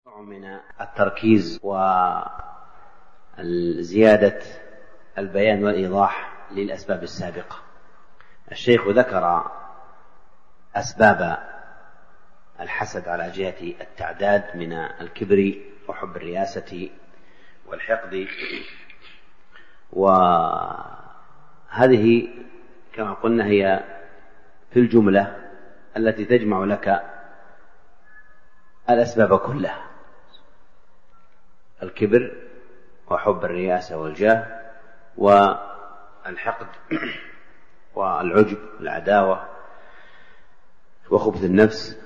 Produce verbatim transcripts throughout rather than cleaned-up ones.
من التركيز وزيادة البيان والإيضاح للأسباب السابقة. الشيخ ذكر أسباب الحسد على جهة التعداد من الكبر وحب الرياسة والحقد، وهذه كما قلنا هي في الجملة التي تجمع لك الأسباب كلها: الكبر وحب الرياسة والجاه والحقد والعجب والعداوة وخبث النفس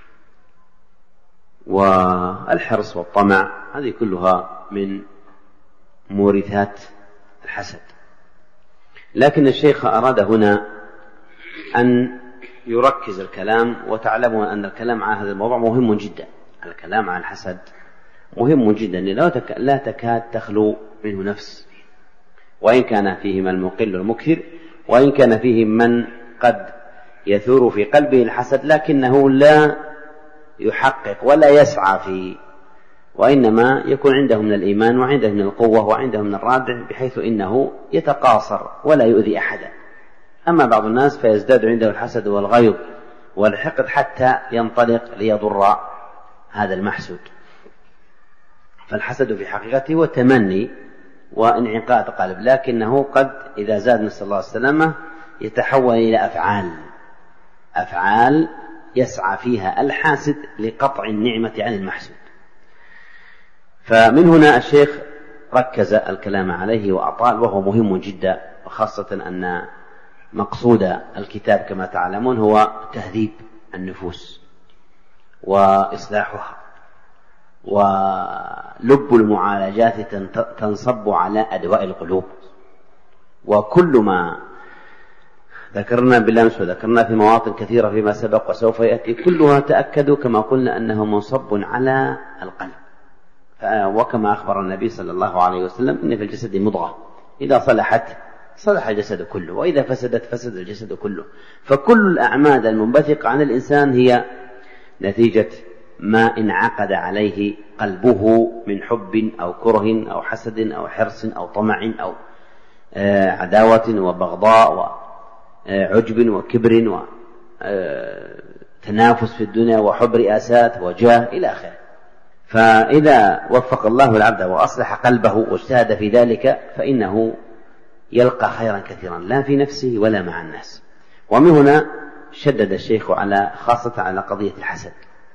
والحرص والطمع، هذه كلها من مورثات الحسد. لكن الشيخ أراد هنا أن يركز الكلام، وتعلمون أن الكلام عن هذا الموضوع مهم جدا. الكلام عن الحسد مهم جدا، لا تكاد تخلو منه نفس، وإن كان فيه من المقل والمكثر، وإن كان فيه من قد يثور في قلبه الحسد لكنه لا يحقق ولا يسعى فيه، وإنما يكون عنده من الإيمان وعنده من القوة وعنده من الرادع، بحيث إنه يتقاصر ولا يؤذي أحدا. أما بعض الناس فيزداد عنده الحسد والغيظ والحقد حتى ينطلق ليضر هذا المحسود. فالحسد في حقيقته هو تمني وانعقاد قلب، لكنه قد إذا زاد نسأل الله السلامة يتحول إلى أفعال أفعال يسعى فيها الحاسد لقطع النعمة عن المحسود. فمن هنا الشيخ ركز الكلام عليه وأطال، وهو مهم جدا، وخاصة أن مقصود الكتاب كما تعلمون هو تهذيب النفوس وإصلاحها، ولب المعالجات تنصب على أدواء القلوب. وكل ما ذكرنا بالأمس وذكرنا في مواطن كثيرة فيما سبق وسوف يأتي كلها تأكدوا كما قلنا أنه منصب على القلب. وكما أخبر النبي صلى الله عليه وسلم إن في الجسد مضغة إذا صلحت صلح الجسد كله، وإذا فسدت فسد الجسد كله. فكل الأعمال المنبثقة عن الإنسان هي نتيجة ما انعقد عليه قلبه من حب أو كره أو حسد أو حرص أو طمع أو عداوة وبغضاء وعجب وكبر وتنافس في الدنيا وحب رئاسات وجاه إلى آخره. فإذا وفق الله العبد وأصلح قلبه واجتهد في ذلك فإنه يلقى خيرا كثيرا، لا في نفسه ولا مع الناس. ومن هنا شدد الشيخ على خاصة على قضية الحسد،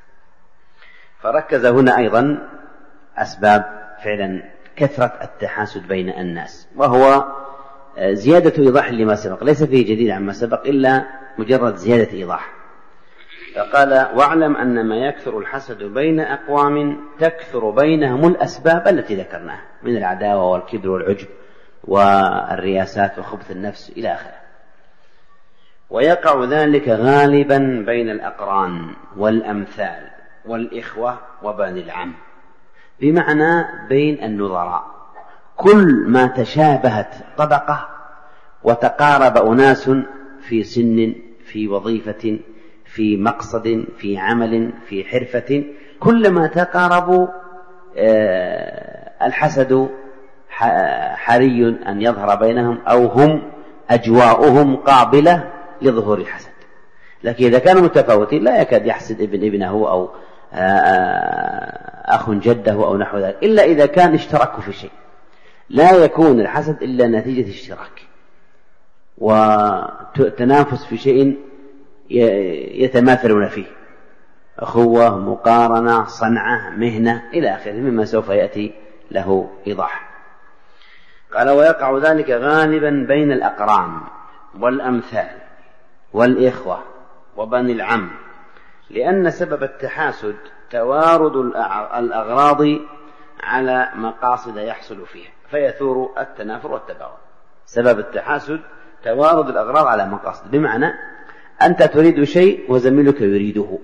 فركز هنا أيضا أسباب فعلا كثرة التحاسد بين الناس، وهو زيادة إيضاح لما سبق، ليس فيه جديد عما سبق إلا مجرد زيادة إيضاح. فقال: واعلم أن ما يكثر الحسد بين أقوام تكثر بينهم الأسباب التي ذكرناها من العداوة والكبر والعجب والرياسات وخبث النفس إلى آخره. ويقع ذلك غالبا بين الأقران والأمثال والإخوة وبني العم، بمعنى بين النظراء. كل ما تشابهت طبقة وتقارب أناس في سن، في وظيفة، في مقصد، في عمل، في حرفة، كلما تقاربوا الحسد حري أن يظهر بينهم، أو هم أجواؤهم قابلة لظهور الحسد. لكن إذا كانوا متفاوتين لا يكاد يحسد ابن ابنه أو أخ جده أو نحو ذلك، إلا إذا كان اشتركوا في شيء. لا يكون الحسد إلا نتيجة اشتراك وتنافس في شيء يتماثلون فيه، أخوة، مقارنة، صنعة، مهنة إلى آخره، مما سوف يأتي له إيضاح. قال: ويقع ذلك غالبا بين الأقران والأمثال والإخوة وبني العم، لأن سبب التحاسد توارد الأغراض على مقاصد يحصل فيها، فيثور التنافر والتباغض. سبب التحاسد توارد الأغراض على مقاصد، بمعنى أنت تريد شيء وزميلك يريده،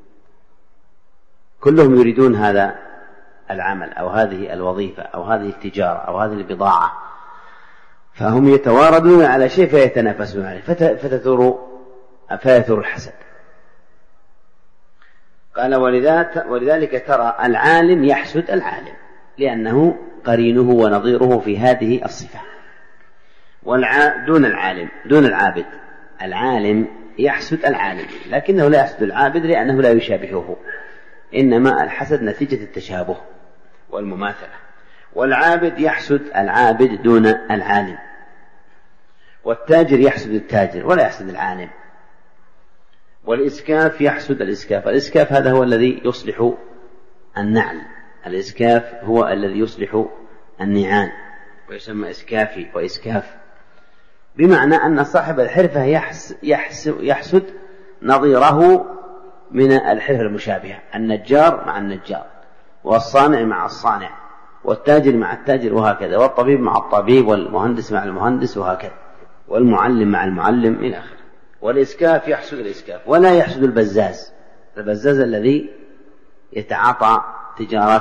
كلهم يريدون هذا العمل أو هذه الوظيفة أو هذه التجارة أو هذه البضاعة، فهم يتواردون على شيء فيتنافسون عليه فتثور فيثور الحسد. قال ولذلك ترى العالم يحسد العالم لأنه قرينه ونظيره في هذه الصفة، والع... دون العالم دون العابد. العالم يحسد العالم لكنه لا يحسد العابد لأنه لا يشابهه، إنما الحسد نتيجة التشابه والمماثلة. والعابد يحسد العابد دون العالم، والتاجر يحسد التاجر ولا يحسد العالم، والإسكاف يحسد الإسكاف. الإسكاف هذا هو الذي يصلح النعل، الإسكاف هو الذي يصلح النعال ويسمى إسكافي وإسكاف، بمعنى أن صاحب الحرفة يحس يحس يحسد نظيره من الحرفة المشابهة، النجار مع النجار، والصانع مع الصانع، والتاجر مع التاجر، وهكذا، والطبيب مع الطبيب، والمهندس مع المهندس، وهكذا، والمعلم مع المعلم إلى آخره. والإسكاف يحسد الإسكاف ولا يحسد البزاز، البزاز الذي يتعاطى تجارة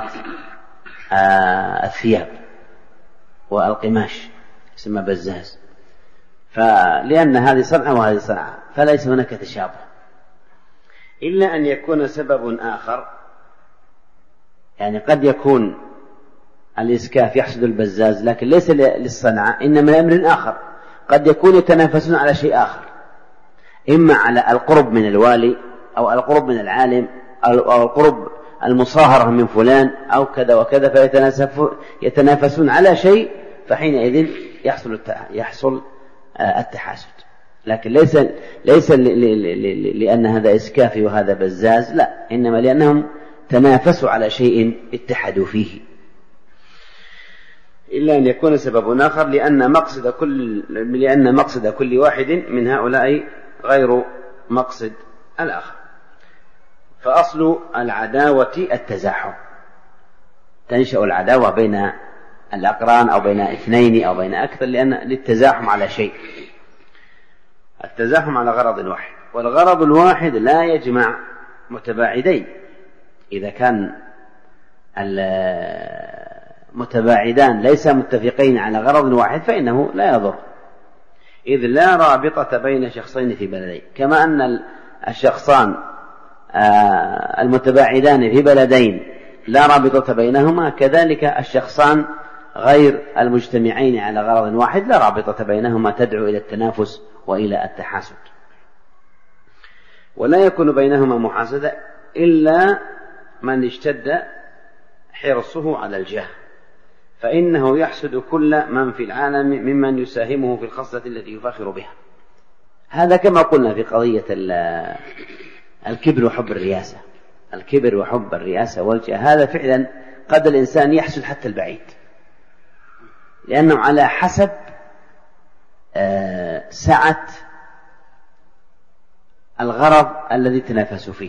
الثياب والقماش يسمى بزاز، فلأن هذه صنعة وهذه صنعة فليس هناك تشابه، إلا أن يكون سبب آخر. يعني قد يكون الإسكاف يحسد البزاز لكن ليس للصنعة، إنما لأمر آخر، قد يكون يتنافسون على شيء آخر، إما على القرب من الوالي أو القرب من العالم أو القرب المصاهرة من فلان أو كذا وكذا، فيتنافسون على شيء، فحينئذ يحصل يحصل التحاسد. لكن ليس ليس لأن هذا إسكافي وهذا بزاز، لا، إنما لأنهم تنافسوا على شيء اتحدوا فيه، إلا أن يكون سبب آخر، لأن مقصد كل لأن مقصد كل واحد من هؤلاء غير مقصد الآخر. فأصل العداوة التزاحم، تنشأ العداوة بين الأقران أو بين اثنين أو بين أكثر لأن للتزاحم على شيء، التزاحم على غرض واحد، والغرض الواحد لا يجمع متباعدين. إذا كان المتباعدان ليس متفقين على غرض واحد فإنه لا يضر، إذ لا رابطة بين شخصين في بلدين، كما أن الشخصان المتباعدان في بلدين لا رابطة بينهما، كذلك الشخصان غير المجتمعين على غرض واحد لا رابطة بينهما تدعو إلى التنافس وإلى التحاسد. ولا يكون بينهما محاسدة إلا من اشتد حرصه على الجاه، فإنه يحسد كل من في العالم ممن يساهمه في الخصلة التي يفاخر بها. هذا كما قلنا في قضية الكبر وحب الرياسة، الكبر وحب الرياسة والجاه، هذا فعلا قد الإنسان يحسد حتى البعيد، لأنه على حسب سعة الغرض الذي تنافسوا فيه.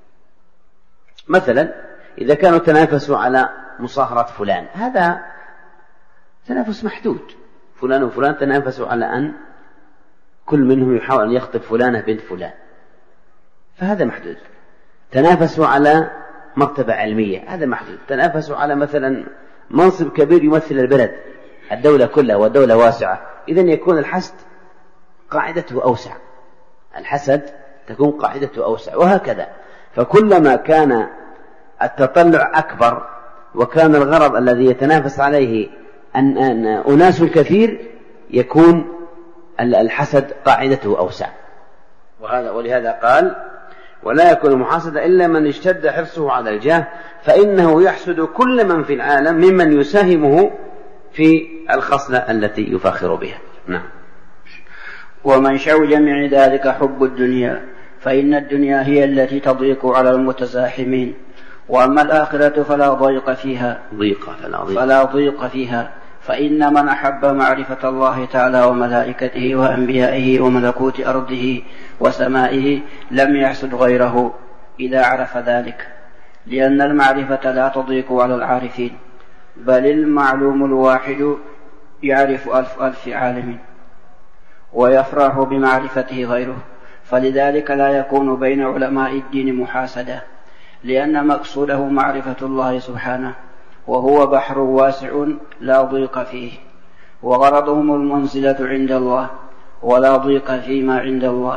مثلا إذا كانوا تنافسوا على مصاهرة فلان، هذا تنافس محدود، فلان وفلان تنافسوا على أن كل منهم يحاول أن يخطب فلانة بنت فلان، فهذا محدود. تنافسوا على مرتبة علمية، هذا محدود. تنافسوا على مثلا منصب كبير يمثل البلد، الدولة كلها والدولة واسعة، إذن يكون الحسد قاعدته أوسع، الحسد تكون قاعدته أوسع، وهكذا. فكلما كان التطلع أكبر وكان الغرض الذي يتنافس عليه أن أن أناس كثير، يكون الحسد قاعدته أوسع. وهذا ولهذا قال ولا يكون محاسدة إلا من اشتد حرصه على الجاه، فإنه يحسد كل من في العالم ممن يساهمه في الخصلة التي يفاخر بها. نعم. ومنشأ جميع ذلك حب الدنيا، فإن الدنيا هي التي تضيق على المتزاحمين، وأما الآخرة فلا ضيق فيها ضيق فلا ضيق, فلا ضيق فيها فإن من أحب معرفة الله تعالى وملائكته وأنبيائه وملكوت أرضه وسمائه لم يحسد غيره إذا عرف ذلك، لأن المعرفة لا تضيق على العارفين، بل المعلوم الواحد يعرف ألف ألف عالم ويفرح بمعرفته غيره، فلذلك لا يكون بين علماء الدين محاسدة، لأن مقصوده معرفة الله سبحانه، وهو بحر واسع لا ضيق فيه، وغرضهم المنزلة عند الله ولا ضيق فيما عند الله،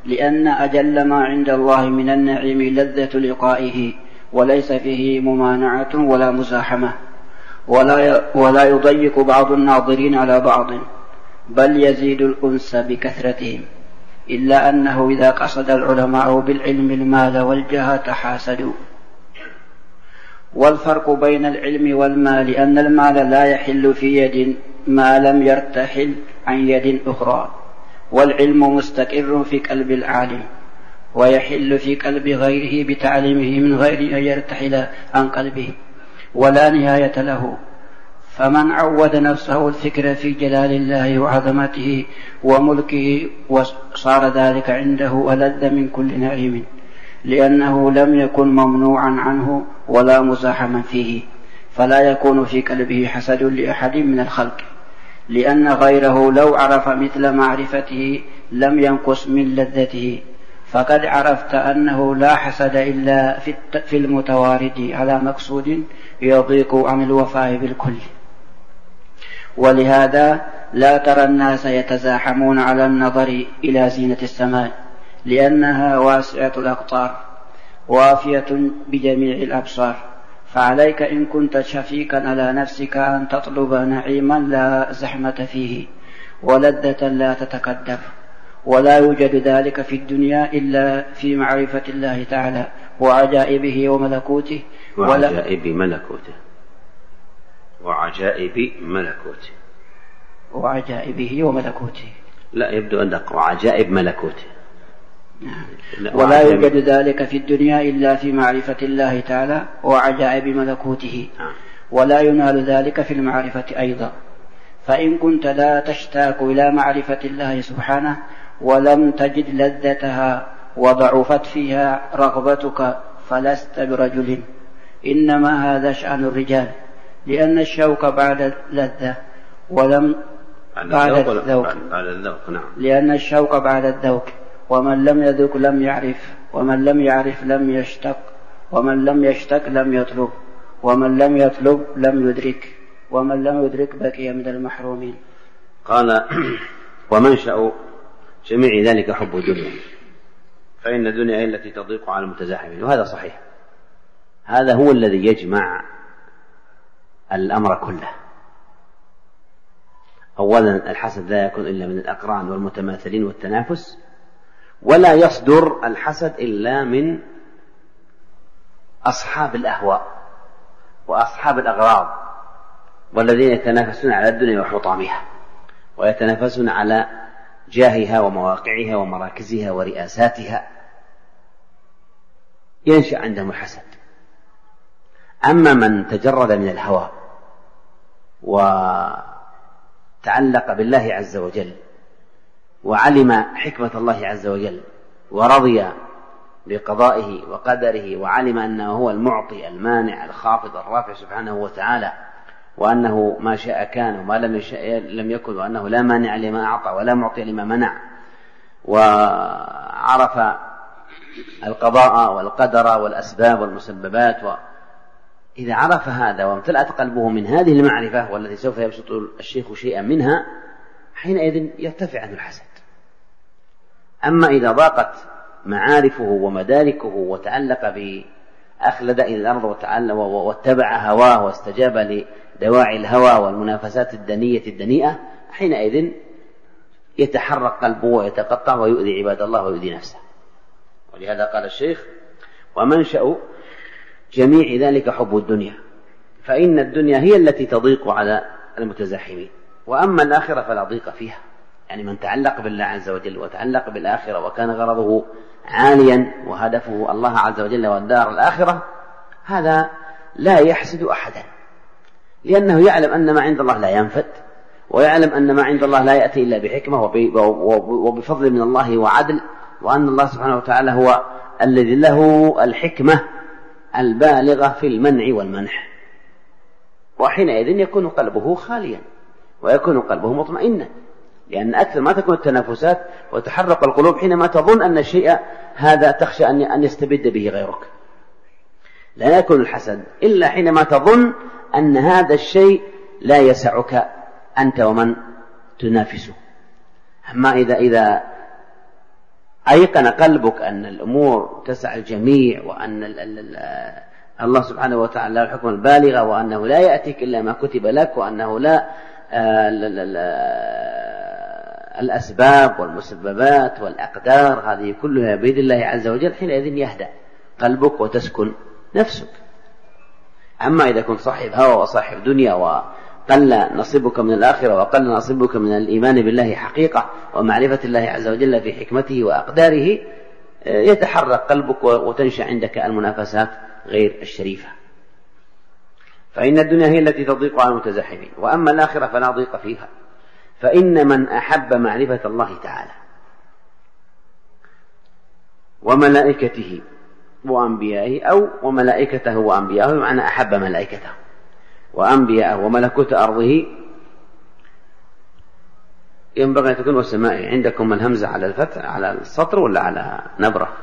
لأن أجل ما عند الله من النعيم لذة لقائه، وليس فيه ممانعة ولا مزاحمة، ولا ولا يضيق بعض الناظرين على بعض، بل يزيد الأنس بكثرتهم. إلا أنه إذا قصد العلماء بالعلم المال والجاه تحاسدوا. والفرق بين العلم والمال أن المال لا يحل في يد ما لم يرتحل عن يد أخرى، والعلم مستقر في قلب العالم ويحل في قلب غيره بتعليمه من غير أن يرتحل عن قلبه ولا نهاية له. فمن عود نفسه الفكر في جلال الله وعظمته وملكه وصار ذلك عنده ألذ من كل نعيم، لأنه لم يكن ممنوعا عنه ولا مزاحما فيه، فلا يكون في قلبه حسد لأحد من الخلق، لأن غيره لو عرف مثل معرفته لم ينقص من لذته. فقد عرفت أنه لا حسد إلا في المتوارد على مقصود يضيق عن الوفاء بالكل. ولهذا لا ترى الناس يتزاحمون على النظر إلى زينة السماء، لأنها واسعة الأقطار وافية بجميع الأبصار. فعليك إن كنت شفيقا على نفسك أن تطلب نعيما لا زحمة فيه ولذة لا تتقدر، ولا يوجد ذلك في الدنيا إلا في معرفة الله تعالى وعجائبه وملكوته وعجائب ملكوته وعجائب ملكوته وعجائبه وملكوته لا يبدو أنك وعجائب ملكوته. ولا يوجد ذلك في الدنيا إلا في معرفة الله تعالى وعجائب ملكوته، ولا ينال ذلك في المعرفة أيضا. فإن كنت لا تشتاق إلى معرفة الله سبحانه ولم تجد لذتها وضعفت فيها رغبتك فلست برجل، إنما هذا شأن الرجال، لأن الشوق بعد اللذة ولم بعد الذوق، لأن الشوق بعد الذوق، ومن لم يذوق لم يعرف، ومن لم يعرف لم يشتق، ومن لم يشتق لم يطلب، ومن لم يطلب لم يدرك، ومن لم يدرك بقي من المحرومين. قال ومنشأ جميع ذلك حب الدنيا، فإن الدنيا هي التي تضيق على المتزاحمين. وهذا صحيح، هذا هو الذي يجمع الأمر كله. أولا الحسد لا يكون إلا من الأقران والمتماثلين والتنافس، ولا يصدر الحسد إلا من أصحاب الأهواء وأصحاب الأغراض، والذين يتنافسون على الدنيا وحطامها، ويتنافسون على جاهها ومواقعها ومراكزها ورئاساتها، ينشأ عندهم الحسد. أما من تجرد من الهوى وتعلق بالله عز وجل وعلم حكمة الله عز وجل ورضي بقضائه وقدره وعلم أنه هو المعطي المانع الخافض الرافع سبحانه وتعالى، وأنه ما شاء كان وما لم يشاء لم يكن، وأنه لا مانع لما أعطى ولا معطي لما منع، وعرف القضاء والقدر والأسباب والمسببات. وإذا عرف هذا وامتلأت قلبه من هذه المعرفة والتي سوف يبسط الشيخ شيئا منها، حينئذ يرتفع عنه الحسد. أما إذا ضاقت معارفه ومداركه وتعلق بأخلد إلى الأرض واتبع هواه واستجاب لدواعي الهوى والمنافسات الدنية الدنيئة، حينئذ يتحرك قلبه ويتقطع ويؤذي عباد الله ويؤذي نفسه. ولهذا قال الشيخ ومنشأ جميع ذلك حب الدنيا، فإن الدنيا هي التي تضيق على المتزاحمين، وأما الآخرة فلا ضيق فيها. يعني من تعلق بالله عز وجل وتعلق بالآخرة وكان غرضه عاليا وهدفه الله عز وجل والدار الآخرة، هذا لا يحسد أحدا، لأنه يعلم أن ما عند الله لا ينفد، ويعلم أن ما عند الله لا يأتي إلا بحكمة وبفضل من الله وعدل، وأن الله سبحانه وتعالى هو الذي له الحكمة البالغة في المنع والمنح. وحينئذ يكون قلبه خاليا ويكون قلبه مطمئنا، لأن أكثر ما تكون التنافسات وتحرق القلوب حينما تظن أن الشيء هذا تخشى أن يستبد به غيرك. لا يكون الحسد إلا حينما تظن أن هذا الشيء لا يسعك أنت ومن تنافسه. أما إذا إذا أيقن قلبك أن الأمور تسع الجميع، وأن ال ال ال الله سبحانه وتعالى له الحكم البالغ، وأنه لا يأتيك إلا ما كتب لك، وأنه لا ال ال ال الأسباب والمسببات والأقدار هذه كلها بيد الله عز وجل، حينئذ يهدأ قلبك وتسكن نفسك. أما إذا كنت صاحب هوى وصاحب دنيا وقل نصيبك من الآخرة وقل نصيبك من الإيمان بالله حقيقة ومعرفة الله عز وجل في حكمته وأقداره، يتحرك قلبك وتنشأ عندك المنافسات غير الشريفة. فإن الدنيا هي التي تضيق على المتزحمين، وأما الآخرة فلا ضيق فيها. فإن من أحب معرفة الله تعالى وملائكته وأنبيائه، أو وملائكته وأنبيائه، بمعنى أحب ملائكته وأنبيائه وملكوت أرضه، ينبغي أن تكون والسماء. عندكم الهمزة على الفتح على السطر ولا على نبرة؟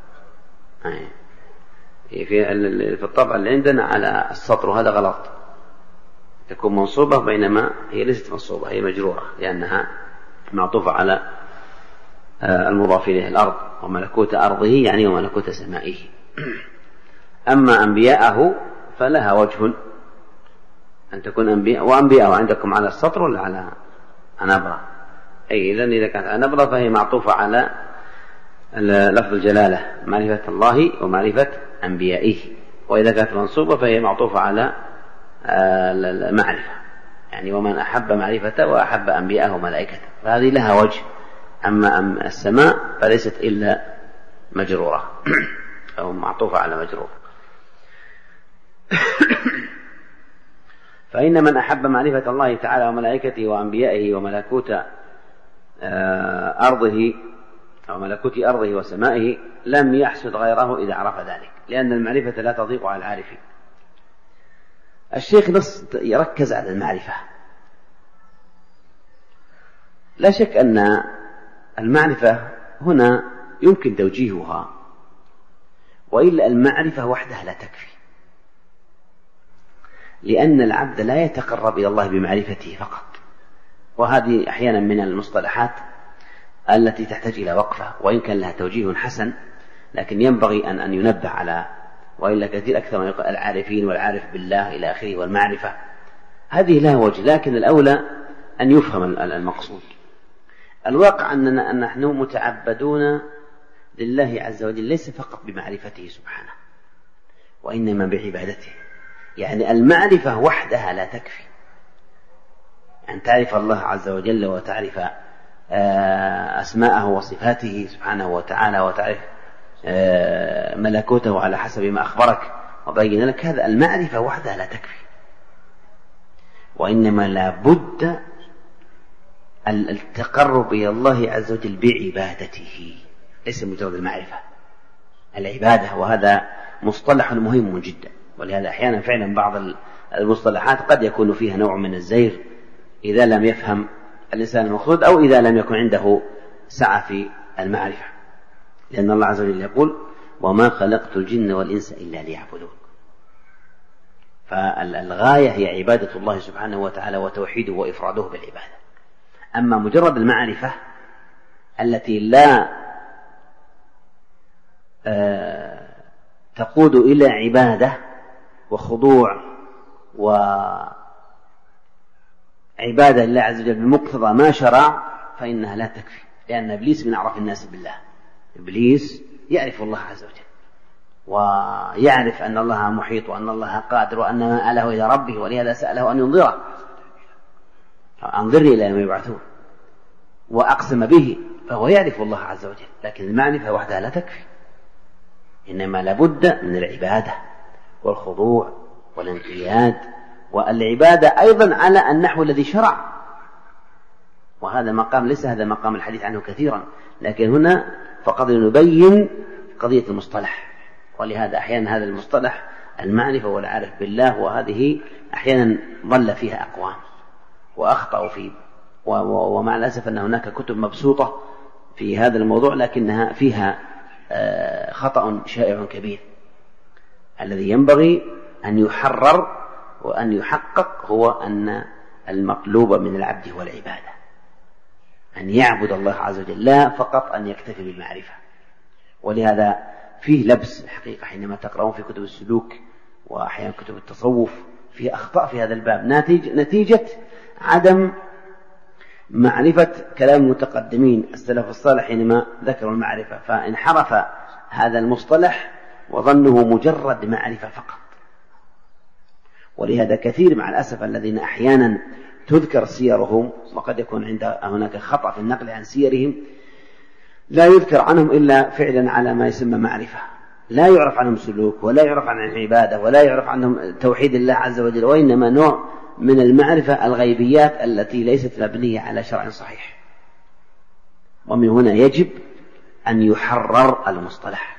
في في الطبع اللي عندنا على السطر، وهذا غلط، تكون منصوبة، بينما هي ليست منصوبة، هي مجرورة لأنها معطوفة على المضاف إليه الأرض، وملكوت أرضه يعني وملكوت سمائه. أما أنبياءه فلها وجه أن تكون أنبياء وأنبياءه. عندكم على السطر ولا على نبرة؟ أي إذن إذا كانت على نبرة فهي معطوفة على لفظ الجلالة، معرفة الله ومعرفة أنبيائه. وإذا كانت منصوبة فهي معطوفة على المعرفة، يعني ومن أحب معرفته وأحب أنبياءه وملائكته، فهذه لها وجه. أما السماء فليست إلا مجرورة أو معطوفة على مجرور. فإن من أحب معرفة الله تعالى وملائكته وأنبيائه وملكوت أرضه أو ملكوت أرضه وسمائه لم يحسد غيره إذا عرف ذلك، لأن المعرفة لا تضيق على العارفين. الشيخ نص يركز على المعرفة. لا شك أن المعرفة هنا يمكن توجيهها، وإلا المعرفة وحدها لا تكفي، لأن العبد لا يتقرب إلى الله بمعرفته فقط. وهذه أحيانا من المصطلحات التي تحتاج إلى وقفة، وإن كان لها توجيه حسن، لكن ينبغي أن أن ينبه على، وإلا كثير أكثر من العارفين والعارف بالله إلى آخره والمعرفة، هذه لها وجه، لكن الأولى أن يفهم المقصود. الواقع أننا أن نحن متعبدون لله عز وجل ليس فقط بمعرفته سبحانه، وإنما بعبادته. يعني المعرفة وحدها لا تكفي، أن تعرف الله عز وجل وتعرف أسماءه وصفاته سبحانه وتعالى، وتعرف ملكوته على حسب ما أخبرك وبين لك، هذا المعرفة وحدها لا تكفي، وإنما لا بد التقرب إلى الله عز وجل بعبادته، ليس مجرد المعرفة، العبادة. وهذا مصطلح مهم جدا، ولهذا أحيانا فعلا بعض المصطلحات قد يكون فيها نوع من الزيغ إذا لم يفهم الإنسان المقصود، أو إذا لم يكن عنده سعة في المعرفة، لأن الله عز وجل يقول وما خلقت الجن والإنس إلا ليعبدون. فالغاية هي عبادة الله سبحانه وتعالى وتوحيده وإفراده بالعبادة. أما مجرد المعرفة التي لا آه تقود إلى عبادة وخضوع وعبادة لله عز وجل بمقتضى ما شرع، فإنها لا تكفي، لأن إبليس من أعرف الناس بالله. إبليس يعرف الله عز وجل، ويعرف أن الله محيط، وأن الله قادر، وأن ما آله إلى ربه، ولهذا سأله أن ينظره، أنظرني إلى يوم يبعثون، وأقسم به، فهو يعرف الله عز وجل. لكن المعرفة وحدها لا تكفي، إنما لابد من العبادة والخضوع والانقياد، والعبادة أيضا على النحو الذي شرع. وهذا مقام ليس هذا مقام الحديث عنه كثيرا، لكن هنا فقد نبين قضية المصطلح. ولهذا أحيانا هذا المصطلح المعرفة والعارف بالله، وهذه أحيانا ضل فيها أقوام وأخطأوا فيه، ومع الأسف أن هناك كتب مبسوطة في هذا الموضوع، لكنها فيها خطأ شائع كبير. الذي ينبغي أن يحرر وأن يحقق هو أن المطلوب من العبد هو العبادة، أن يعبد الله عز وجل، لا فقط أن يكتفي بالمعرفة. ولهذا فيه لبس الحقيقة حينما تقرأون في كتب السلوك وأحيانا كتب التصوف فيه أخطاء في هذا الباب نتيجة عدم معرفة كلام المتقدمين السلف الصالح حينما ذكروا المعرفة، فانحرف هذا المصطلح وظنه مجرد معرفة فقط. ولهذا كثير مع الأسف الذين أحيانا تذكر سيرهم وقد يكون عند هناك خطأ في النقل عن سيرهم، لا يذكر عنهم إلا فعلا على ما يسمى معرفة، لا يعرف عنهم سلوك ولا يعرف عنهم عبادة ولا يعرف عنهم توحيد الله عز وجل، وإنما نوع من المعرفة الغيبيات التي ليست مبنية على شرع صحيح. ومن هنا يجب أن يحرر المصطلح.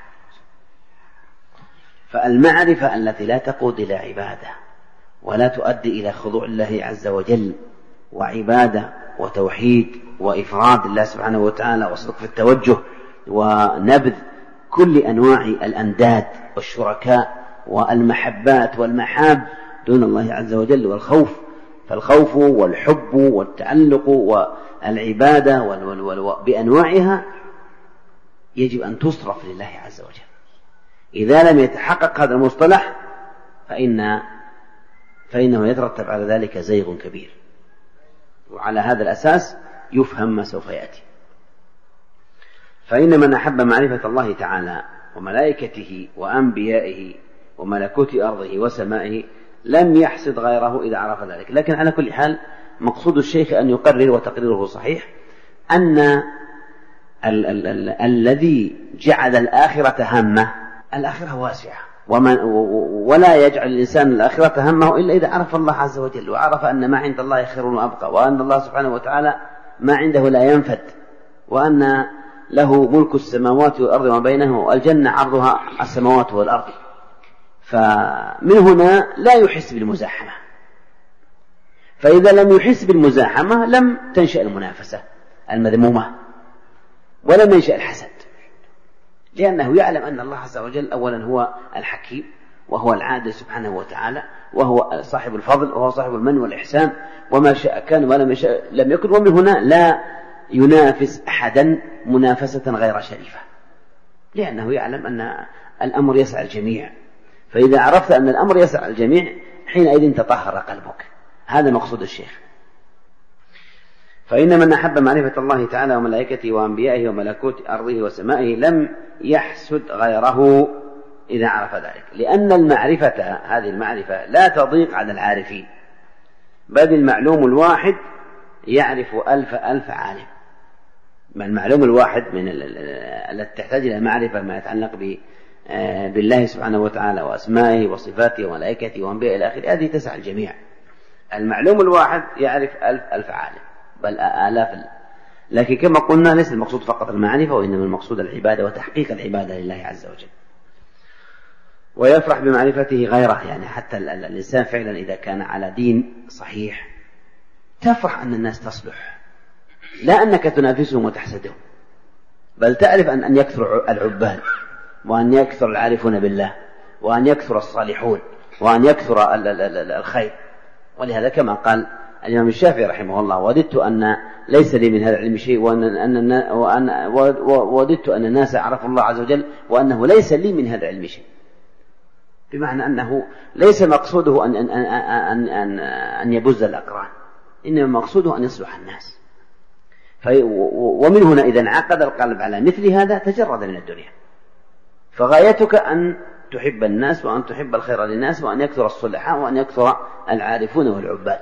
فالمعرفة التي لا تقود إلى عبادة ولا تؤدي إلى خضوع الله عز وجل وعبادة وتوحيد وإفراد الله سبحانه وتعالى وصدق في التوجه ونبذ كل أنواع الأنداد والشركاء والمحبات والمحاب دون الله عز وجل والخوف، فالخوف والحب والتعلق والعبادة بأنواعها يجب أن تصرف لله عز وجل. إذا لم يتحقق هذا المصطلح فإن فإنه يترتب على ذلك زيغ كبير، وعلى هذا الأساس يفهم ما سوف يأتي. فإن من أحب معرفة الله تعالى وملائكته وأنبيائه وملكوت أرضه وسمائه لم يحسد غيره إذا عرف ذلك. لكن على كل حال مقصود الشيخ أن يقرر، وتقريره صحيح، أن ال- ال- ال- الذي جعل الآخرة همه، الآخرة واسعة، ومن ولا يجعل الإنسان الآخرة همه إلا إذا عرف الله عز وجل وعرف أن ما عند الله خير وأبقى، وأن الله سبحانه وتعالى ما عنده لا ينفد، وأن له ملك السماوات والأرض وما بينهما، والجنة عرضها السماوات والأرض. فمن هنا لا يحس بالمزاحمة، فإذا لم يحس بالمزاحمة لم تنشأ المنافسة المذمومة ولم ينشأ الحسد، لأنه يعلم أن الله عز وجل أولا هو الحكيم وهو العادل سبحانه وتعالى، وهو صاحب الفضل وهو صاحب المن والإحسان، وما شاء كان ولم يشاء لم يكن. ومن هنا لا ينافس أحدا منافسة غير شريفة، لأنه يعلم أن الأمر يسعى الجميع. فإذا عرفت أن الأمر يسعى الجميع حينئذ تطهر قلبك. هذا مقصود الشيخ. فإن من أحب معرفة الله تعالى وملائكته وأنبيائه وملكوت أرضه وسمائه لم يحسد غيره إذا عرف ذلك، لأن المعرفة هذه المعرفة لا تضيق على العارفين، بل المعلوم الواحد يعرف ألف ألف عالم. المعلوم الواحد من التي تحتاج إلى معرفة ما يتعلق بالله سبحانه وتعالى وأسمائه وصفاته وملائكته وأنبيائه إلى آخره، هذه تسع الجميع. المعلوم الواحد يعرف ألف ألف عالم، بل آلاف. لكن كما قلنا ليس المقصود فقط المعرفة، وإنما المقصود العبادة وتحقيق العبادة لله عز وجل. ويفرح بمعرفته غيره، يعني حتى الإنسان فعلا إذا كان على دين صحيح تفرح أن الناس تصلح، لا أنك تنافسهم وتحسدهم، بل تعرف أن أن يكثر العباد، وأن يكثر العارفون بالله، وأن يكثر الصالحون، وأن يكثر الخير. ولهذا كما قال الإمام الشافعي رحمه الله: وددت أن ليس لي من هذا العلم شيء، وأن أن وأن وددت أن الناس عرفوا الله عز وجل وأنه ليس لي من هذا العلم شيء. بمعنى أنه ليس مقصوده أن أن أن أن أن يبز الأقران، إنما مقصوده أن يصلح الناس. ومن هنا إذا انعقد القلب على مثل هذا تجرد من الدنيا. فغايتك أن تحب الناس، وأن تحب الخير للناس، وأن يكثر الصلحاء، وأن يكثر العارفون والعباد.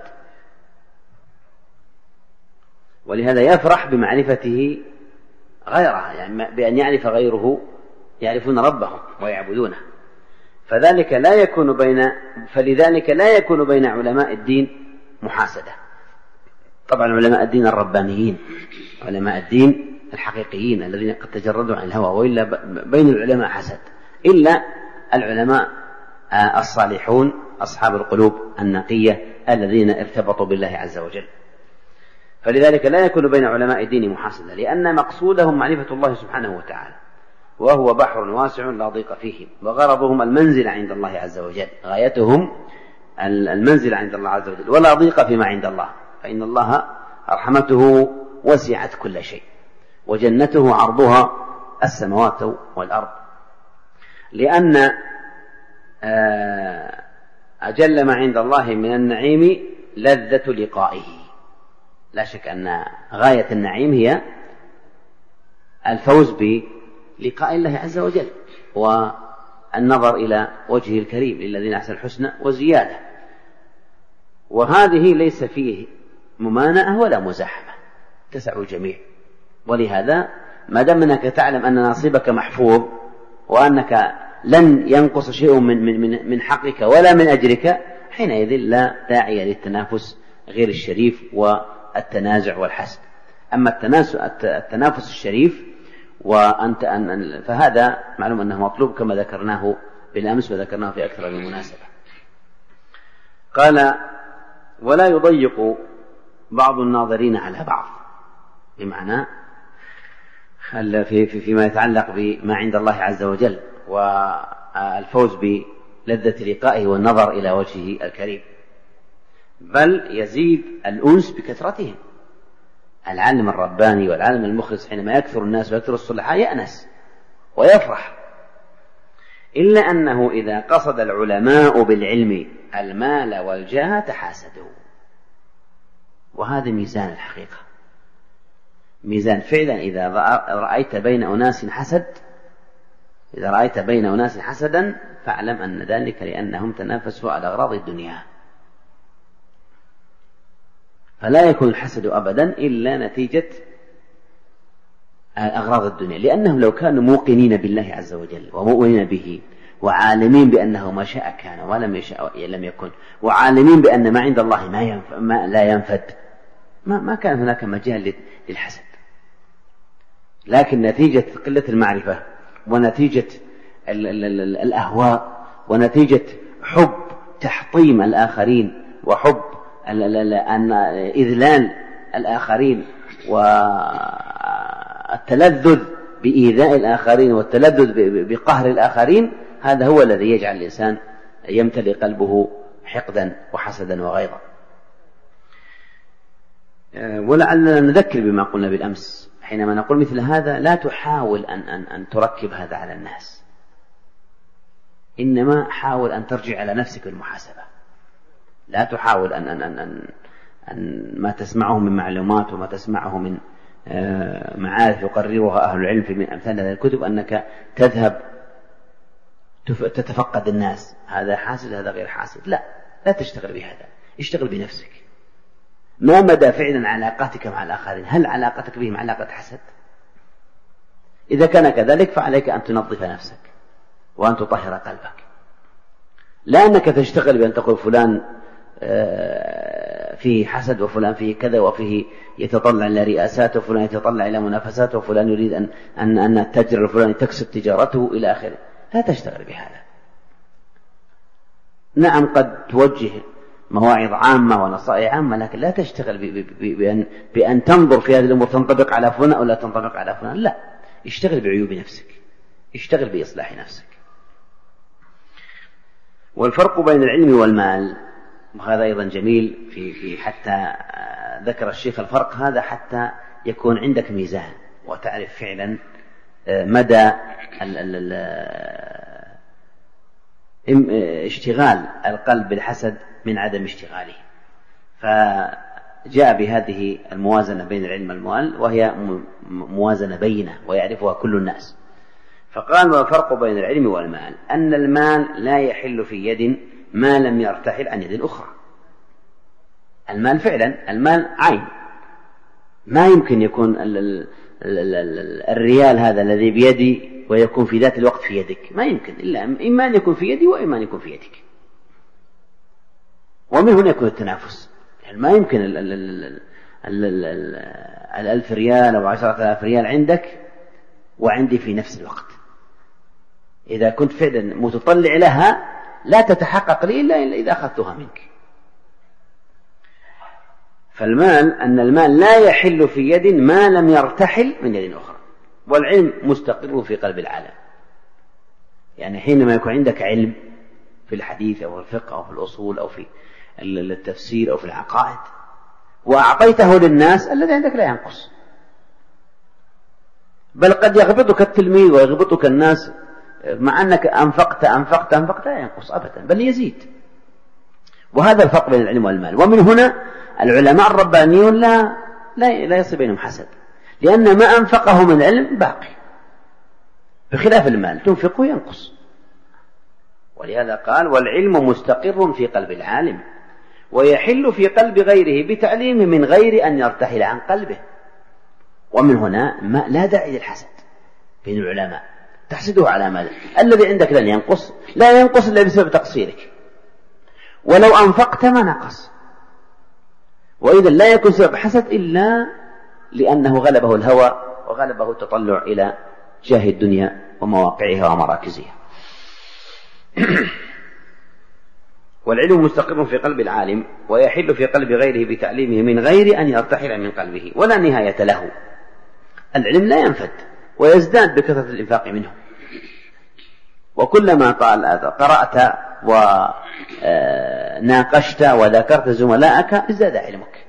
ولهذا يفرح بمعرفته غيره، يعني بأن يعرف غيره يعرفون ربهم ويعبدونه. فذلك لا يكون بين فلذلك لا يكون بين علماء الدين محاسدة. طبعا علماء الدين الربانيين، علماء الدين الحقيقيين الذين قد تجردوا عن الهوى، وإلا بين العلماء حسد، إلا العلماء الصالحون أصحاب القلوب النقية الذين ارتبطوا بالله عز وجل. فلذلك لا يكون بين علماء الدين محاسدة، لأن مقصودهم معرفة الله سبحانه وتعالى، وهو بحر واسع لا ضيق فيه، وغرضهم المنزل عند الله عز وجل، غايتهم المنزل عند الله عز وجل، ولا ضيق فيما عند الله، فإن الله رحمته وسعت كل شيء، وجنته عرضها السماوات والأرض، لأن أجل ما عند الله من النعيم لذة لقائه. لا شك أن غاية النعيم هي الفوز بلقاء الله عز وجل والنظر إلى وجهه الكريم للذين أحسنوا الحسنى وزيادة، وهذه ليس فيه ممانعة ولا مزاحمة، تسع الجميع. ولهذا ما دام أنك تعلم أن نصيبك محفوظ وأنك لن ينقص شيء من من من حقك ولا من أجرك، حينئذ لا داعي للتنافس غير الشريف والتنازع والحسد. أما التنافس الشريف وأنت أن فهذا معلوم أنه مطلوب كما ذكرناه بالأمس وذكرناه في أكثر من مناسبة. قال: ولا يضيق بعض الناظرين على بعض، بمعنى في فيما يتعلق بما عند الله عز وجل والفوز بلذة لقائه والنظر إلى وجهه الكريم، بل يزيد الأنس بكثرتهم. العالم الرباني والعالم المخلص حينما يكثر الناس ويكثر الصلحاء يأنس ويفرح، إلا أنه إذا قصد العلماء بالعلم المال والجاه تحاسدوا. وهذا ميزان الحقيقة، ميزان فعلا. إذا رأيت بين أناس حسد إذا رأيت بين أناس حسدا فاعلم أن ذلك لأنهم تنافسوا على أغراض الدنيا، فلا يكون الحسد أبدا إلا نتيجة أغراض الدنيا، لأنهم لو كانوا موقنين بالله عز وجل ومؤمنين به وعالمين بأنه ما شاء كان ولم يشاء لم يكن، وعالمين بأن ما عند الله ما, ينف... ما لا ينفد، ما, ما كان هناك مجال للحسد. لكن نتيجة قلة المعرفة ونتيجة ال ال ال الأهواء ونتيجة حب تحطيم الآخرين وحب أن إذلال الآخرين والتلذذ بإيذاء الآخرين والتلذذ بقهر الآخرين، هذا هو الذي يجعل الإنسان يمتلئ قلبه حقدا وحسدا وغيظا. ولعلنا نذكر بما قلنا بالأمس حينما نقول مثل هذا: لا تحاول أن, أن, أن تركب هذا على الناس، إنما حاول أن ترجع على نفسك بالمحاسبة. لا تحاول أن, أن, أن, أن, أن ما تسمعه من معلومات وما تسمعه من معارف يقررها أهل العلم في من أمثال هذه الكتب أنك تذهب تتفقد الناس، هذا حاسد هذا غير حاسد. لا لا تشتغل بهذا، اشتغل بنفسك. ما مدى فعلا علاقاتك مع الآخرين؟ هل علاقتك بهم علاقة حسد؟ إذا كان كذلك فعليك أن تنظف نفسك وأن تطهر قلبك، لا أنك تشتغل بأن تقول فلان فيه حسد وفلان فيه كذا وفيه يتطلع إلى رئاسات وفلان يتطلع إلى منافسات وفلان يريد أن, أن, أن التاجر الفلاني تكسب تجارته إلى آخره. لا تشتغل بهذا. نعم قد توجه مواعظ عامة ونصائح عامة، لكن لا تشتغل بأن, بأن تنظر في هذه الأمور تنطبق على فلان أو لا تنطبق على فلان. لا، اشتغل بعيوب نفسك، اشتغل بإصلاح نفسك. والفرق بين العلم والمال، وهذا أيضا جميل في, في حتى ذكر الشيخ الفرق هذا حتى يكون عندك ميزان وتعرف فعلا مدى ال ال ال اشتغال القلب بالحسد من عدم اشتغاله. فجاء بهذه الموازنة بين العلم والمال، وهي موازنة بينة ويعرفها كل الناس. فقال: والفرق بين العلم والمال أن المال لا يحل في يد ما لم يرتحل عن يد أخرى. المال فعلا المال عين، ما يمكن يكون ال ال ال ال الريال هذا الذي بيدي ويكون في ذات الوقت في يدك، ما يمكن، إلا إما أن يكون في يدي وإما أن يكون في يدك. ومن هنا يكون التنافس، يعني ما يمكن ال ال ال ال ال ال الألف ريال أو عشرة آلاف ريال عندك وعندي في نفس الوقت. إذا كنت فعلا متطلع لها لا تتحقق لي إلا إذا أخذتها منك. فالمال أن المال لا يحل في يد ما لم يرتحل من يد أخرى، والعلم مستقر في قلب العالم. يعني حينما يكون عندك علم في الحديث أو الفقه أو في الأصول أو في التفسير أو في العقائد وأعطيته للناس، الذي عندك لا ينقص، بل قد يغبطك التلميذ ويغبطك الناس، مع أنك أنفقت أنفقت أنفقت لا ينقص أبدا بل يزيد. وهذا الفرق بين العلم والمال. ومن هنا العلماء الربانيون لا لا, لا يصير بينهم حسد، لأن ما أنفقه من علم باقي، بخلاف المال تنفقه ينقص. ولهذا قال: والعلم مستقر في قلب العالم ويحل في قلب غيره بتعليمه من غير أن يرتحل عن قلبه. ومن هنا ما لا داعي للحسد بين العلماء، تحسده على مال الذي عندك لن ينقص، لا ينقص إلا بسبب تقصيرك، ولو أنفقت ما نقص. وإذا لا يكون سبب حسد إلا لأنه غلبه الهوى وغلبه التطلع إلى جاه الدنيا ومواقعها ومراكزها. والعلم مستقر في قلب العالم ويحل في قلب غيره بتعليمه من غير أن يرتحل من قلبه ولا نهاية له. العلم لا ينفد ويزداد بكثرة الإنفاق منه، وكلما طال قرأت وناقشت وذكرت زملائك ازداد علمك.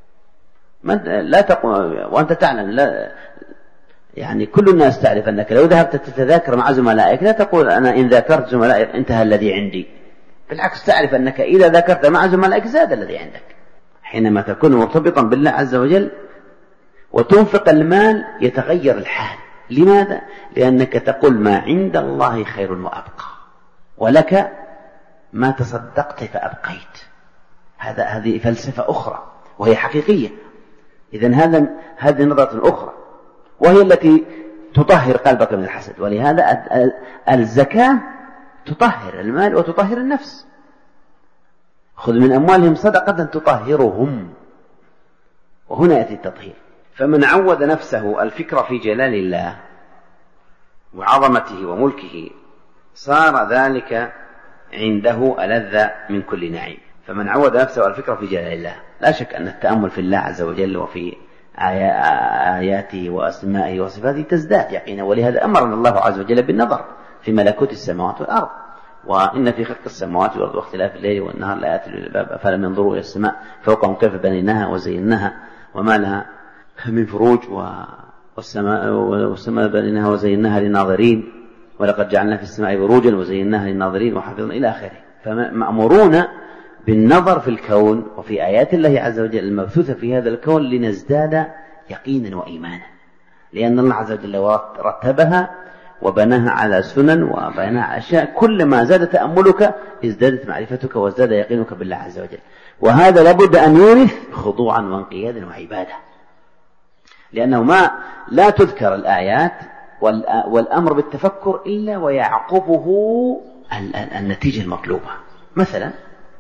لا تقول وأنت تعلم، لا يعني كل الناس تعرف أنك لو ذهبت تتذاكر مع زملائك لا تقول أنا إن ذاكرت زملائي انتهى الذي عندي، بالعكس تعرف أنك إذا ذاكرت مع زملائك زاد الذي عندك. حينما تكون مرتبطا بالله عز وجل وتنفق المال يتغير الحال. لماذا؟ لأنك تقول ما عند الله خير وأبقى، ولك ما تصدقت فأبقيت. هذا هذه فلسفة أخرى وهي حقيقية. إذن هذا هذه نظرة أخرى وهي التي تطهر قلبك من الحسد. ولهذا الزكاة تطهر المال وتطهر النفس. خذ من أموالهم صدقة تطهرهم، وهنا يأتي التطهير. فمن عود نفسه الفكر في جلال الله وعظمته وملكه صار ذلك عنده ألذ من كل نعيم. فمن عود نفسه الفكر في جلال الله، لا شك أن التأمل في الله عز وجل وفي آياته وأسمائه وصفاته تزداد يقينا. ولهذا أمرنا الله عز وجل بالنظر في ملكوت السماوات والأرض. وإن في خلق السماوات والأرض واختلاف الليل والنهار لآيات للألباب أفلم ينظروا إلى السماء فوقهم كيف بنيناها وزيناها وما لها من فروج والسماء والسماء بنيناها وزيناها للناظرين ولقد جعلنا في السماء بروجا وزيناها للناظرين وحفظنا إلى آخره. فمأمورون بالنظر في الكون وفي آيات الله عز وجل المبثوثة في هذا الكون لنزداد يقينا وإيمانا، لأن الله عز وجل رتبها وبناها على سنن وبناها على أشياء. كلما زاد تأملك ازدادت معرفتك وازداد يقينك بالله عز وجل. وهذا لابد أن يورث خضوعا وانقيادا وعبادة، لأنه ما لا تذكر الآيات والأمر بالتفكر إلا ويعقبه النتيجة المطلوبة. مثلا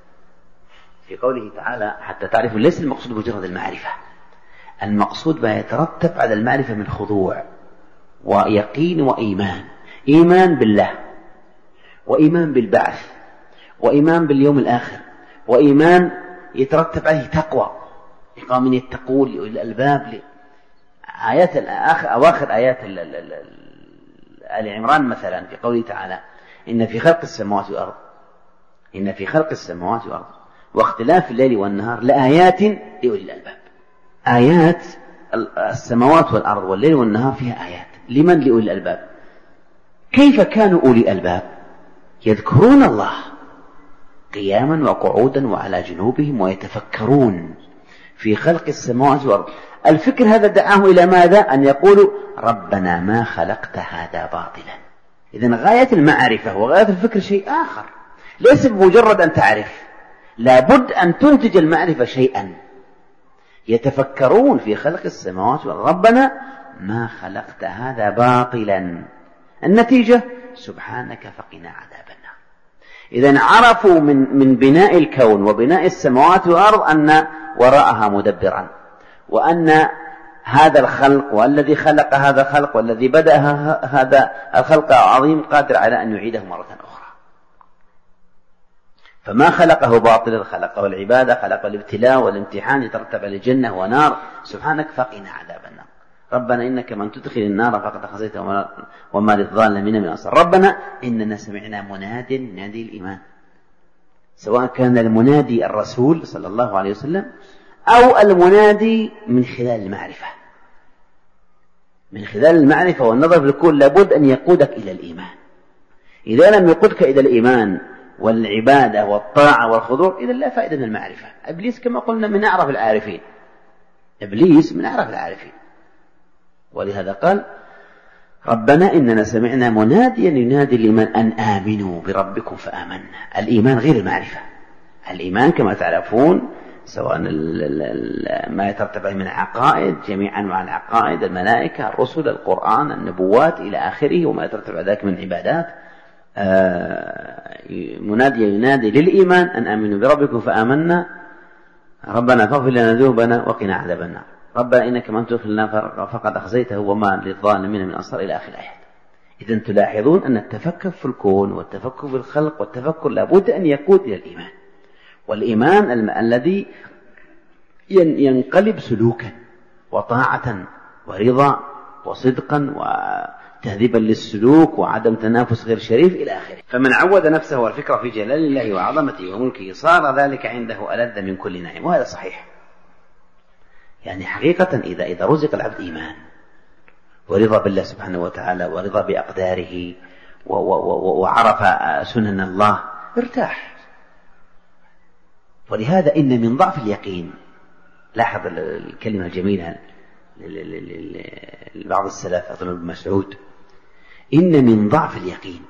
في قوله تعالى حتى تعرفوا ليس المقصود مجرد المعرفة، المقصود ما يترتب على المعرفة من خضوع ويقين وإيمان. إيمان بالله وإيمان بالبعث وإيمان باليوم الآخر وإيمان يترتب عليه تقوى، قوم يتقون لأولي الألباب. آيات أواخر آيات آل عمران مثلا في قوله تعالى إن في خلق السماوات والأرض إن في خلق السماوات والأرض واختلاف الليل والنهار لآيات لأولي الألباب. آيات السماوات والأرض والليل والنهار فيها آيات لمن؟ لأولي الألباب. كيف كانوا أولي الألباب؟ يذكرون الله قياما وقعودا وعلى جنوبهم ويتفكرون في خلق السماوات والأرض. الفكر هذا دعاهم إلى ماذا؟ أن يقولوا ربنا ما خلقت هذا باطلا. إذن غاية المعرفة وغاية الفكر شيء آخر، ليس بمجرد أن تعرف، لابد أن تنتج المعرفة شيئا. يتفكرون في خلق السماوات والأرض ربنا ما خلقت هذا باطلا، النتيجة سبحانك فقنا عذاب النار. إذن عرفوا من, من بناء الكون وبناء السماوات والأرض أن وراءها مدبرا، وأن هذا الخلق والذي خلق هذا الخلق والذي بدأ هذا الخلق عظيم قادر على أن يعيده مرة أخرى. فما خلقه باطلا، خلقه العبادة، خلقه الابتلاء والامتحان يترتب على الجنة ونار. سبحانك فقنا عذاب النار. ربنا إنك من تدخل النار فقد خزيته وما للظالمين من أنصار. ربنا إننا سمعنا مناد ينادي الإيمان، سواء كان المنادي الرسول صلى الله عليه وسلم أو المنادي من خلال المعرفة. من خلال المعرفة والنظر في الكون لابد أن يقودك إلى الإيمان. إذا لم يقودك إلى الإيمان والعبادة والطاعة والخضوع إذا لا فائدة من المعرفة. إبليس كما قلنا من أعرف العارفين، إبليس من أعرف العارفين، ولهذا قال ربنا إننا سمعنا مناديا ينادي لمن أن آمنوا بربكم فآمنا. الإيمان غير المعرفة. الإيمان كما تعرفون سواء ما يترتب عليه من عقائد، جميع أنواع العقائد، الملائكة، الرسل، القرآن، النبوات إلى آخره، وما يترتب على ذلك من عبادات. مناديا ينادي للإيمان أن آمنوا بربكم فآمنا ربنا فاغفر لنا ذنوبنا وقنا عذاب النار ربنا إنك من تدخل النار فقد أخزيته وما للظالمين من أنصار إلى آخر الآيات. إذن تلاحظون أن التفكر في الكون والتفكر في الخلق والتفكر لابد أن يقود إلى الإيمان، والإيمان الم... الذي ينقلب سلوكا وطاعة ورضا وصدقا وتهذيبا للسلوك وعدم تنافس غير شريف إلى آخره. فمن عود نفسه والفكرة في جلال الله وعظمته وملكه صار ذلك عنده ألذ من كل نعيم. وهذا صحيح، يعني حقيقة إذا إذا رزق العبد إيمان ورضا بالله سبحانه وتعالى ورضا بأقداره وعرف سنن الله ارتاح. ولهذا إن من ضعف اليقين، لاحظ الكلمة الجميلة لبعض السلف أظن ابن مسعود، إن من ضعف اليقين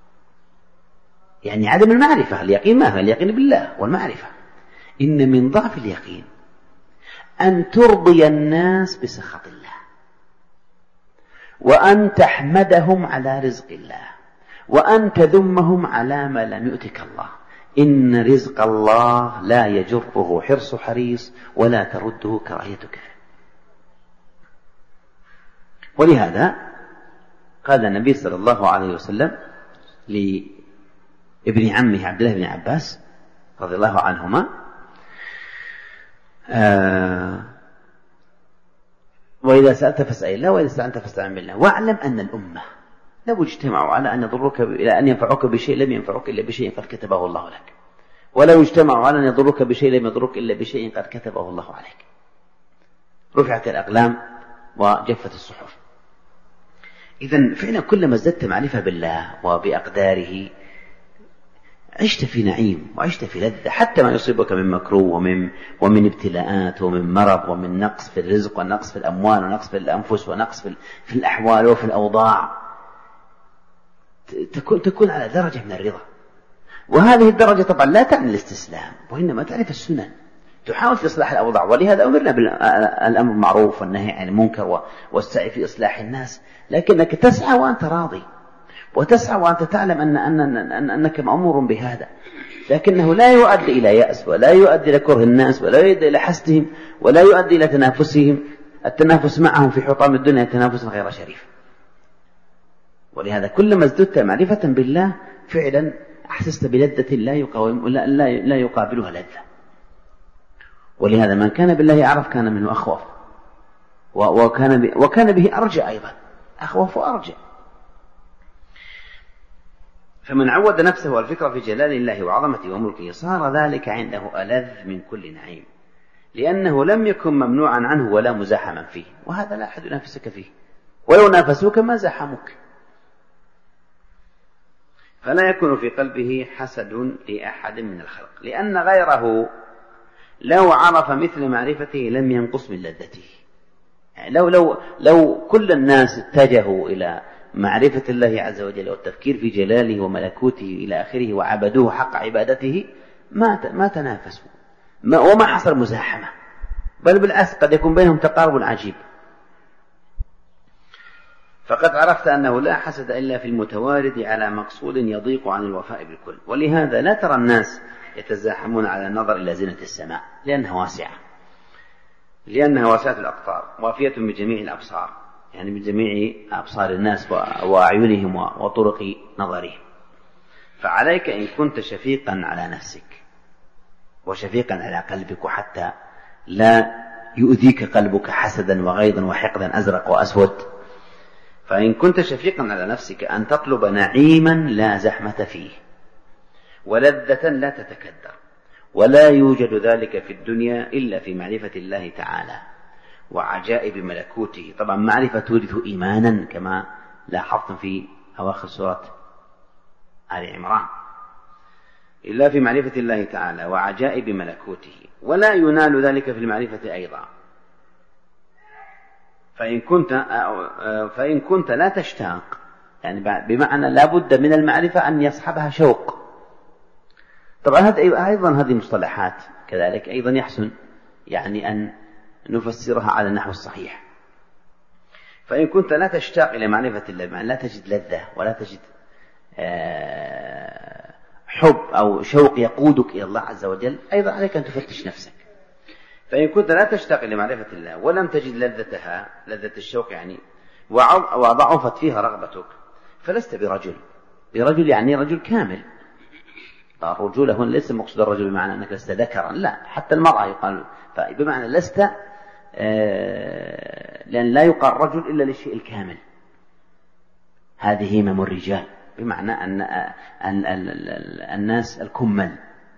يعني عدم المعرفة. اليقين ما هو اليقين بالله والمعرفة. إن من ضعف اليقين أن ترضي الناس بسخط الله وأن تحمدهم على رزق الله وأن تذمهم على ما لم يؤتك الله. إن رزق الله لا يجره حرص حريص ولا ترده كراهية كافر. ولهذا قال النبي صلى الله عليه وسلم لابن عمه عبد الله بن عباس رضي الله عنهما آه وإذا سألت فاسأل الله وإذا استعنت فاستعن بالله واعلم أن الأمة لو اجتمعوا على أن يضروك إلى أن ينفعوك بشيء لم ينفعوك إلا بشيء قد كتبه الله لك، ولو اجتمعوا على أن يضروك بشيء لم يضروك إلا بشيء قد كتبه الله عليك. رفعت الأقلام وجفت الصحف. إذن فعلا كلما ازددت معرفة بالله وبأقداره عشت في نعيم وعشت في لذة، حتى ما يصيبك من مكروه ومن, ومن ابتلاءات ومن مرض ومن نقص في الرزق ونقص في الأموال ونقص في الأنفس ونقص في, في الأحوال وفي الأوضاع، تكون, تكون على درجة من الرضا. وهذه الدرجة طبعا لا تعني الاستسلام، وإنما تعرف السنن، تحاول في إصلاح الأوضاع. ولهذا أمرنا بالأمر بالمعروف والنهي عن المنكر والسعي في إصلاح الناس، لكنك تسعى وأنت راضي، وتسعى وأنت تعلم أن أن أن أنك مأمور بهذا، لكنه لا يؤدي إلى يأس ولا يؤدي إلى كره الناس ولا يؤدي إلى حسدهم ولا يؤدي إلى تنافسهم. التنافس معهم في حطام الدنيا تنافس غير شريف. ولهذا كلما ازددت معرفة بالله فعلا أحسست بلذة لا يقاوم لا لا يقابلها لذة. ولهذا من كان بالله يعرف كان منه أخوف، وكان وكان به أرجى أيضا، أخوف وأرجى. فمن عود نفسه والفكرة في جلال الله وعظمته وملكه صار ذلك عنده ألذ من كل نعيم، لأنه لم يكن ممنوعا عنه ولا مزاحما فيه، وهذا لا أحد ينافسك فيه، ولو نافسوك ما زاحموك. فلا يكون في قلبه حسد لأحد من الخلق، لأن غيره لو عرف مثل معرفته لم ينقص من لذته. يعني لو, لو, لو كل الناس اتجهوا إلى معرفة الله عز وجل والتفكير في جلاله وملكوته إلى آخره وعبدوه حق عبادته ما ما تنافسوا ما وما حصل مزاحمة، بل بالعكس قد يكون بينهم تقارب عجيب. فقد عرفت أنه لا حسد إلا في المتوارد على مقصود يضيق عن الوفاء بالكل. ولهذا لا ترى الناس يتزاحمون على النظر إلى زينة السماء، لأنها واسعة لأنها واسعة الأقطار وافية بجميع الأبصار، يعني بجميع أبصار الناس وأعينهم وطرق نظرهم. فعليك إن كنت شفيقا على نفسك وشفيقا على قلبك، وحتى لا يؤذيك قلبك حسدا وغيظا وحقدا أزرق وأسود، فإن كنت شفيقا على نفسك أن تطلب نعيما لا زحمة فيه ولذة لا تتكدر، ولا يوجد ذلك في الدنيا إلا في معرفة الله تعالى وعجائب ملكوته. طبعا معرفة تورث إيمانا كما لاحظتم في أواخر سورة آل عمران، إلا في معرفة الله تعالى وعجائب ملكوته. ولا ينال ذلك في المعرفة أيضا، فإن كنت فإن كنت لا تشتاق، يعني بمعنى لا بد من المعرفة أن يصحبها شوق. طبعا هذا أيضا هذه مصطلحات كذلك أيضا يحسن يعني أن نفسرها على النحو الصحيح. فإن كنت لا تشتاق إلى معرفة الله، بمعنى لا تجد لذة ولا تجد حب أو شوق يقودك إلى الله عز وجل، أيضا عليك أن تفتش نفسك. فإن كنت لا تشتاق إلى معرفة الله ولم تجد لذتها، لذة الشوق يعني، وضعفت فيها رغبتك، فلست برجل. برجل يعني رجل كامل. الرجولة هنا ليس مقصود الرجل بمعنى أنك لست ذكرا، لا، حتى المرأة يقال، فبمعنى لست، لأن لا يقال رجل إلا للشيء الكامل. هذه همم الرجال، بمعنى أن الناس الكمل،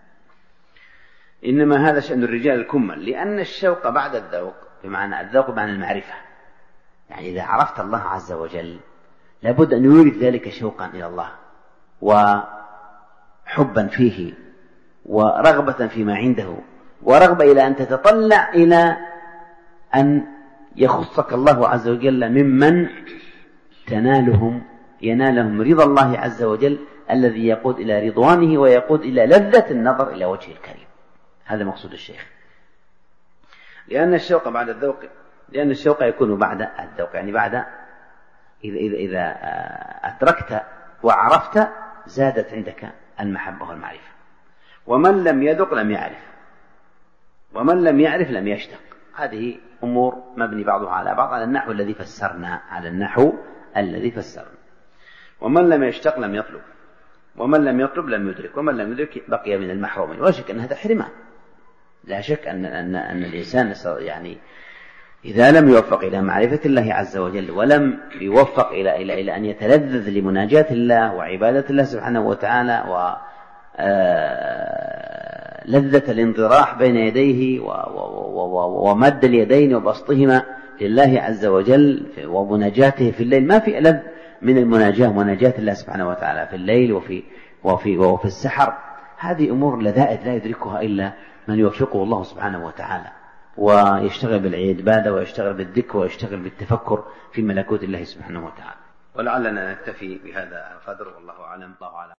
إنما هذا شأن الرجال الكمل، لأن الشوق بعد الذوق، بمعنى الذوق بمعنى المعرفة، يعني إذا عرفت الله عز وجل لابد أن يورث ذلك شوقا إلى الله وحبا فيه ورغبة فيما عنده ورغبة إلى أن تتطلع إلى أن يخصك الله عز وجل ممن تنالهم ينالهم رضا الله عز وجل الذي يقود إلى رضوانه ويقود إلى لذة النظر إلى وجه الكريم. هذا مقصود الشيخ. لأن الشوق بعد الذوق، لأن الشوق يكون بعد الذوق، يعني بعد إذا, إذا, إذا أدركت وعرفت زادت عندك المحبة والمعرفة. ومن لم يذق لم يعرف، ومن لم يعرف لم يشتق. هذه أمور مبني بعضها على بعض على النحو الذي فسرنا على النحو الذي فسرنا. ومن لم يشتق لم يطلب، ومن لم يطلب لم يدرك، ومن لم يدرك بقي من المحرومين. ولا شك أن هذا حرمان، لا شك أن, أن, أن الإنسان يعني إذا لم يوفق إلى معرفة الله عز وجل ولم يوفق إلى, إلى, إلى أن يتلذذ لمناجاة الله وعبادة الله سبحانه وتعالى ولذة الانضراح بين يديه ومد اليدين وبسطهما لله عز وجل ومناجاته في الليل، ما في ألذ من المناجاة مناجاة الله سبحانه وتعالى في الليل وفي, وفي, وفي السحر. هذه أمور لذائذ لا يدركها إلا من يوفقه الله سبحانه وتعالى ويشتغل بالعبادة ويشتغل بالذكر ويشتغل بالتفكر في ملكوت الله سبحانه وتعالى. ولعلنا نكتفي بهذا القدر، والله أعلم. الله أعلم.